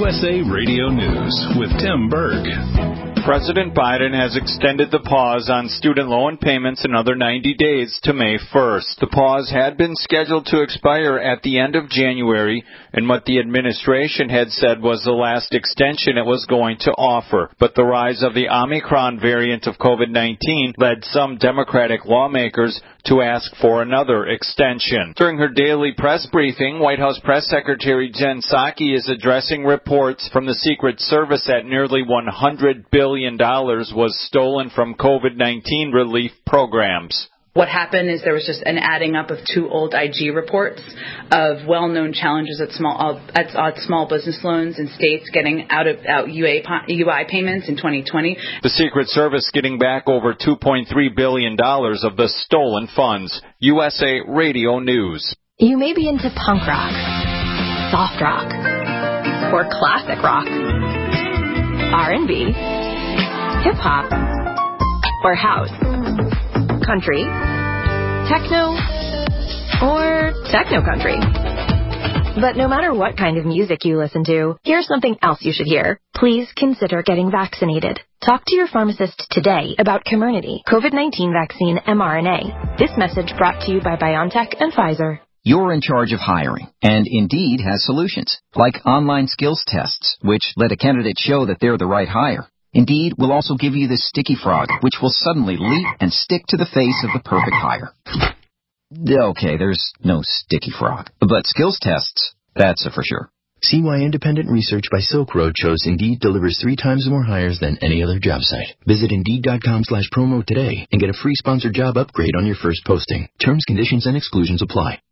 USA Radio News with Tim Berg. President Biden has extended the pause on student loan payments another 90 days to May 1st. The pause had been scheduled to expire at the end of January, and what the administration had said was the last extension it was going to offer. But the rise of the Omicron variant of COVID-19 led some Democratic lawmakers to ask for another extension. During her daily press briefing, White House Press Secretary Jen Psaki is addressing reports from the Secret Service that nearly $100 billion was stolen from COVID-19 relief programs. What happened is there was just an adding up of two old IG reports of well-known challenges at small business loans in states getting out UI payments in 2020. The Secret Service getting back over $2.3 billion of the stolen funds. USA Radio News. You may be into punk rock, soft rock, or classic rock, R&B, hip-hop, or house, country, techno, or techno-country. But no matter what kind of music you listen to, here's something else you should hear. Please consider getting vaccinated. Talk to your pharmacist today about Comirnaty, COVID-19 vaccine mRNA. This message brought to you by BioNTech and Pfizer. You're in charge of hiring, and Indeed has solutions, like online skills tests, which let a candidate show that they're the right hire. Indeed will also give you this sticky frog, which will suddenly leap and stick to the face of the perfect hire. Okay, there's no sticky frog, but skills tests, that's a for sure. See why independent research by Silk Road shows Indeed delivers 3 times more hires than any other job site. Visit Indeed.com/promo today and get a free sponsored job upgrade on your first posting. Terms, conditions, and exclusions apply.